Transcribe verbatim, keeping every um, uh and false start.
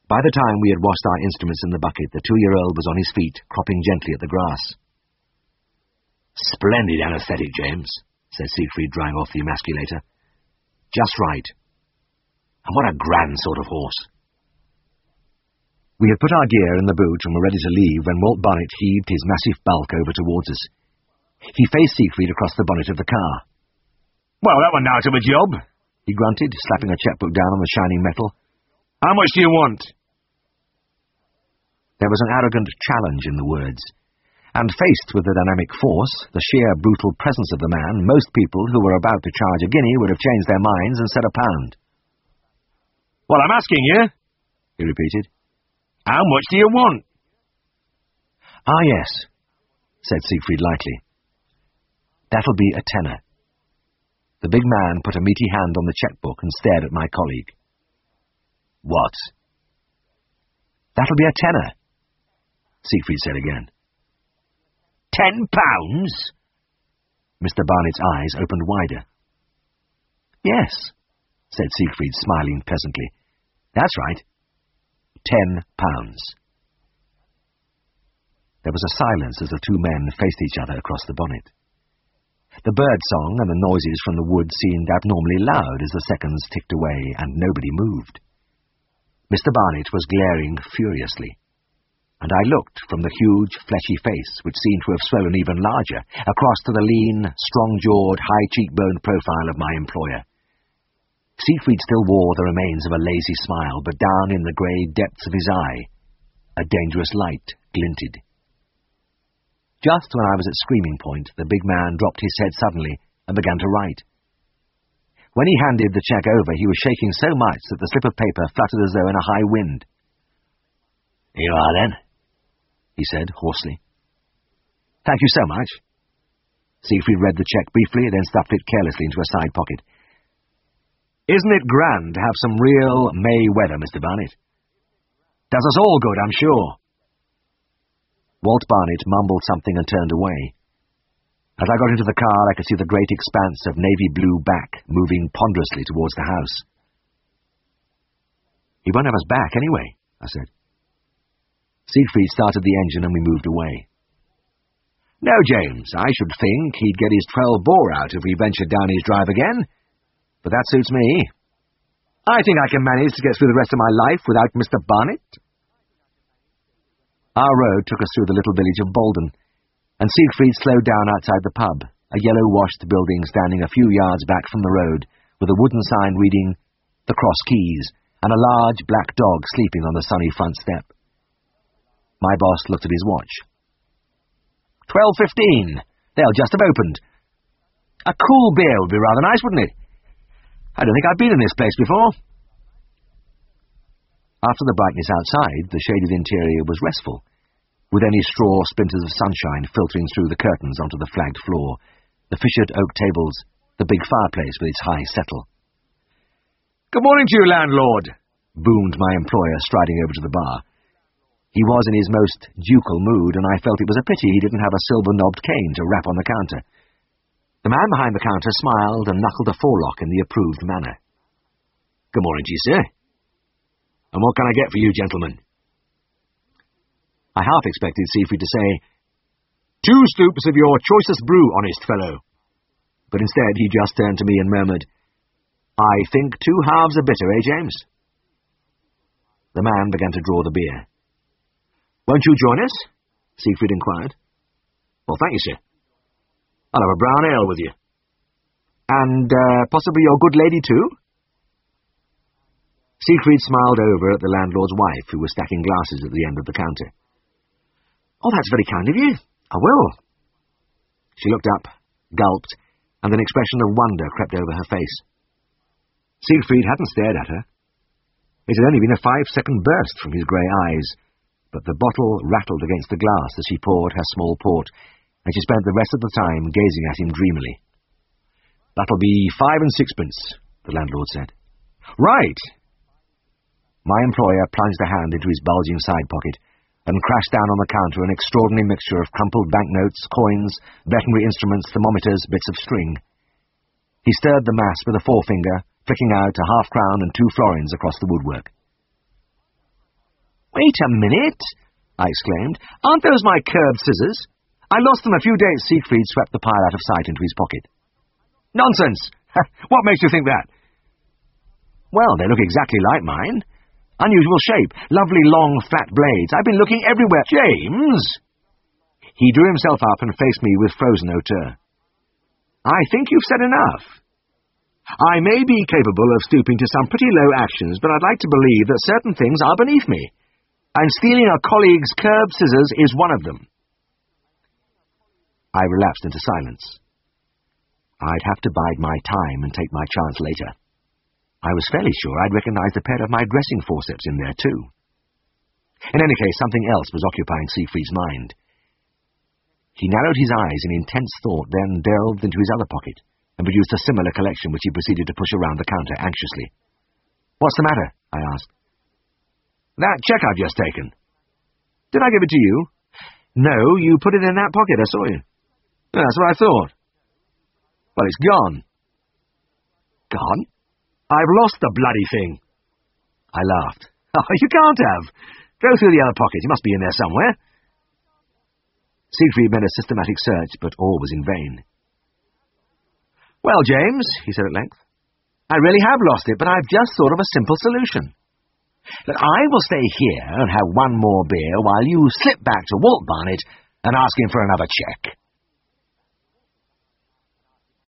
By the time we had washed our instruments in the bucket, the two-year-old was on his feet, cropping gently at the grass. "Splendid anaesthetic, James," said Siegfried, drying off the emasculator. "Just right. And what a grand sort of horse." We had put our gear in the boot and were ready to leave when Walt Barnett heaved his massive bulk over towards us. He faced Siegfried across the bonnet of the car. "Well, that went out of a job," he grunted, slapping a checkbook down on the shining metal. "How much do you want?" There was an arrogant challenge in the words, and faced with the dynamic force, the sheer brutal presence of the man, most people who were about to charge a guinea would have changed their minds and said a pound. "Well, I'm asking you," he repeated. "How much do you want?" "Ah, yes," said Siegfried lightly. "That'll be a tenner." The big man put a meaty hand on the checkbook and stared at my colleague. "What?" "That'll be a tenner," Siegfried said again. Ten pounds?" Mister Barnett's eyes opened wider. "Yes," said Siegfried, smiling pleasantly. "That's right. Ten pounds." There was a silence as the two men faced each other across the bonnet. The bird-song and the noises from the wood seemed abnormally loud as the seconds ticked away and nobody moved. Mister Barnett was glaring furiously, and I looked from the huge, fleshy face, which seemed to have swollen even larger, across to the lean, strong-jawed, high-cheekboned profile of my employer. Siegfried still wore the remains of a lazy smile, but down in the grey depths of his eye, a dangerous light glinted. Just when I was at screaming point, the big man dropped his head suddenly and began to write. When he handed the cheque over, he was shaking so much that the slip of paper fluttered as though in a high wind. "Here you are, then," he said hoarsely. "Thank you so much." Siegfried read the cheque briefly, then stuffed it carelessly into a side pocket. "Isn't it grand to have some real May weather, Mister Barnett? Does us all good, I'm sure." Walt Barnett mumbled something and turned away. As I got into the car, I could see the great expanse of navy blue back moving ponderously towards the house. "He won't have us back anyway," I said. Siegfried started the engine and we moved away. "No, James, I should think he'd get his twelve bore out if we ventured down his drive again. But that suits me. I think I can manage to get through the rest of my life without Mister Barnett." Our road took us through the little village of Bolden, and Siegfried slowed down outside the pub, a yellow-washed building standing a few yards back from the road, with a wooden sign reading The Cross Keys, and a large black dog sleeping on the sunny front step. My boss looked at his watch. Twelve fifteen. They'll just have opened. A cool beer would be rather nice, wouldn't it? I don't think I've been in this place before." After the brightness outside, the shaded interior was restful, with any straw splinters of sunshine filtering through the curtains onto the flagged floor, the fissured oak tables, the big fireplace with its high settle. "Good morning to you, landlord," boomed my employer, striding over to the bar. He was in his most ducal mood, and I felt it was a pity he didn't have a silver-knobbed cane to rap on the counter. The man behind the counter smiled and knuckled a forelock in the approved manner. "Good morning to you, sir. And what can I get for you, gentlemen?" I half expected Siegfried to say, "Two stoops of your choicest brew, honest fellow." But instead he just turned to me and murmured, "I think two halves are bitter, eh, James?" The man began to draw the beer. "Won't you join us?" Siegfried inquired. "Well, thank you, sir. I'll have a brown ale with you. And, uh, possibly your good lady, too?" Siegfried smiled over at the landlord's wife, who was stacking glasses at the end of the counter. "Oh, that's very kind of you. I will." She looked up, gulped, and an expression of wonder crept over her face. Siegfried hadn't stared at her. It had only been a five-second burst from his grey eyes, but the bottle rattled against the glass as she poured her small port, and she spent the rest of the time gazing at him dreamily. "That'll be five and sixpence," the landlord said. "Right." My employer plunged a hand into his bulging side pocket and crashed down on the counter an extraordinary mixture of crumpled banknotes, coins, veterinary instruments, thermometers, bits of string. He stirred the mass with a forefinger, flicking out a half-crown and two florins across the woodwork. Wait a minute, I exclaimed. Aren't those my curved scissors? I lost them a few days. Siegfried swept the pile out of sight into his pocket. Nonsense! What makes you think that? Well, they look exactly like mine. Unusual shape, lovely long flat blades. I've been looking everywhere. James! He drew himself up and faced me with frozen hauteur. I think you've said enough. I may be capable of stooping to some pretty low actions, but I'd like to believe that certain things are beneath me, and stealing a colleague's curved scissors is one of them. I relapsed into silence. I'd have to bide my time and take my chance later. I was fairly sure I'd recognize a pair of my dressing forceps in there, too. In any case, something else was occupying Siegfried's mind. He narrowed his eyes in intense thought, then delved into his other pocket and produced a similar collection which he proceeded to push around the counter anxiously. "What's the matter?" I asked. "That cheque I've just taken." "Did I give it to you?" "No, you put it in that pocket, I saw you." "That's what I thought." "Well, it's gone." "Gone?" "I've lost the bloody thing." I laughed. "Oh, you can't have. Go through the other pocket. It must be in there somewhere." Siegfried made a systematic search, but all was in vain. "Well, James," he said at length, "I really have lost it, but I've just thought of a simple solution. That I will stay here and have one more beer while you slip back to Walt Barnett and ask him for another cheque."